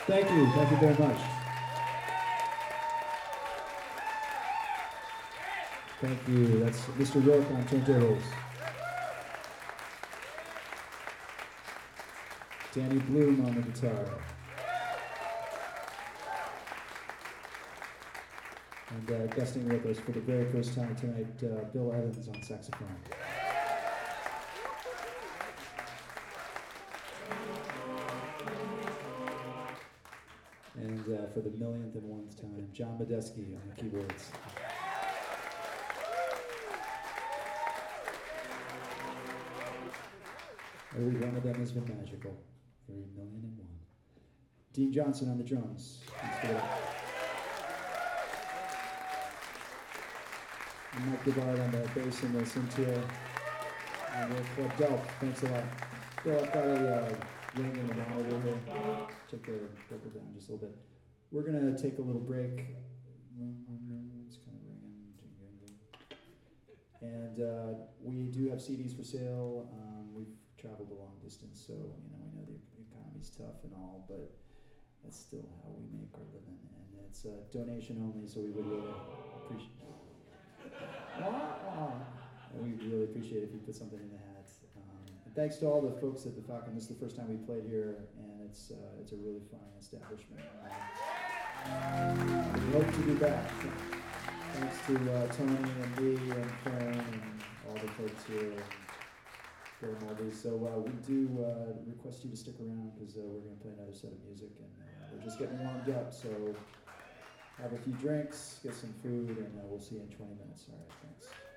Thank you very much. Thank you. That's Mr. Rourke on turntables. Danny Bloom on the guitar. And guesting with us for the very first time tonight, Bill Evans on saxophone. And for the millionth and one time, John Medeski on the keyboards. Every one of them has been magical. Every million and one. Dean Johnson on the drums. And Mike Devard on the bass and the synth. And with Delph, thanks a lot. Bill, I've got a ring in the monitor here. Check the vocal down just a little bit. We're going to take a little break. It's kind of ringing. And we do have CDs for sale. We've traveled a long distance, so we know the economy's tough and all, but that's still how we make our living. And it's donation only, so we would really appreciate we'd really appreciate if you put something in the hat. And thanks to all the folks at the Falcon. This is the first time we played here, and it's a really fine establishment. We hope to be back. Thanks to Tony and Lee and Fern and all the folks here. Bill Mulvey. So we do request you to stick around because we're going to play another set of music, and we're just getting warmed up. So have a few drinks, get some food, and we'll see you in 20 minutes. All right, thanks.